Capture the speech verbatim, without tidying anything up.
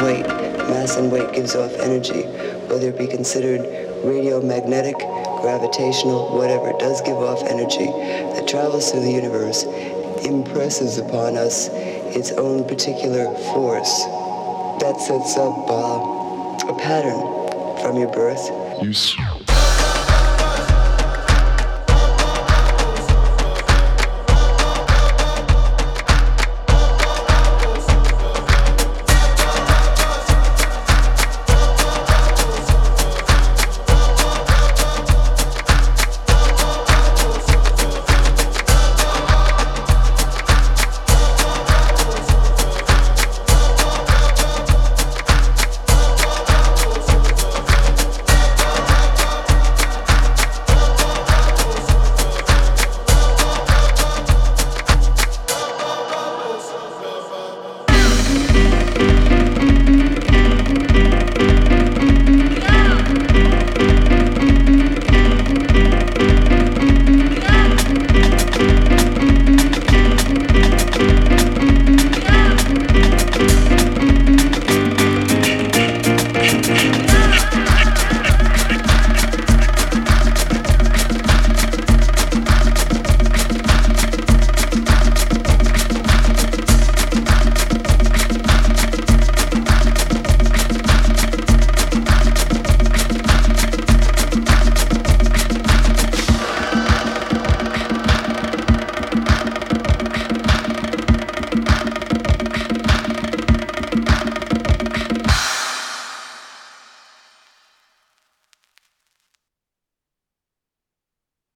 weight. Mass and weight gives off energy, whether it be considered radiomagnetic, gravitational, whatever, it does give off energy that travels through the universe, impresses upon us its own particular force. That sets up uh, a pattern from your birth. You